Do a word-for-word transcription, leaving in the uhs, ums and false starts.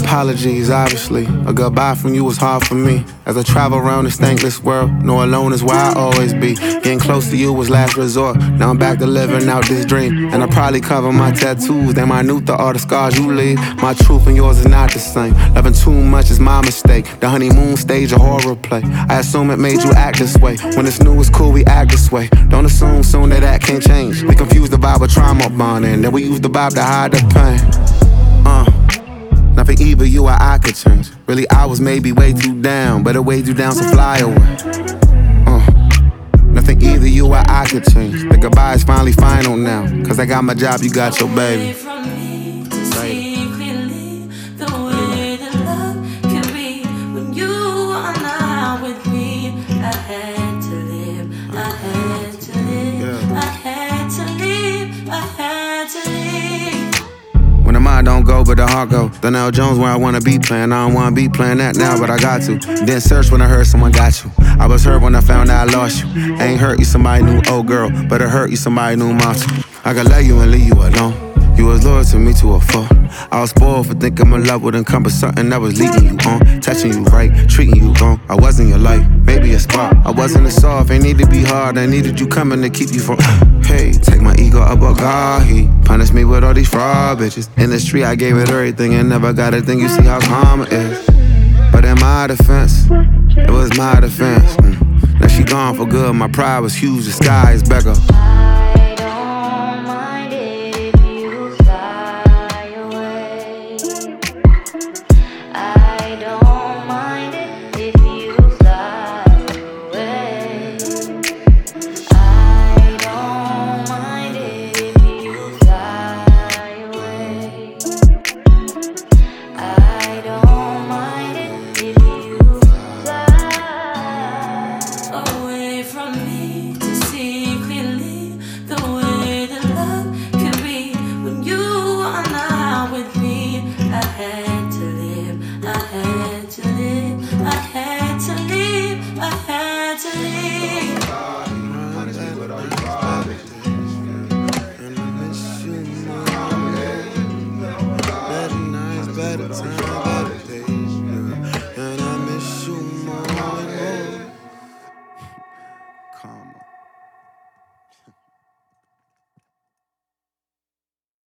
apologies, obviously. A goodbye from you was hard for me. As I travel around this thankless world, know alone is where I always be. Getting close to you was last resort. Now I'm back to living out this dream. And I probably cover my tattoos. They minute to all the scars you leave. My truth and yours is not the same. Loving too much is my mistake. The honeymoon stage, a horror play. I assume it made you act this way. When it's new, it's cool, we act this way. Don't assume soon that that can't change. We confuse the vibe with trauma bonding. Then we use the vibe to hide the pain. Uh. Nothing either you or I could change. Really, I was maybe way too down, but it weighed you down, so fly away. Uh, nothing either you or I could change. The goodbye is finally final now. Cause I got my job, you got your baby. I don't go, but the heart go. Donnell Jones where I wanna be playing. I don't wanna be playing that now, but I got to. Didn't search when I heard someone got you. I was hurt when I found out I lost you. Ain't hurt you somebody new, old girl, but it hurt you somebody new monster. I could let you and leave you alone. You was loyal to me to a fault. I was spoiled for thinking my love would encompass something that was leading you on. Touching you right, treating you wrong. I wasn't your life, maybe a spark. I wasn't a soft, ain't need to be hard. I needed you coming to keep you from. Hey, take my ego up a God. He punished me with all these fraud bitches. In the street, I gave it everything and never got a thing. You see how calm it is. But in my defense, it was my defense. Mm. Now she gone for good. My pride was huge. The sky is bigger.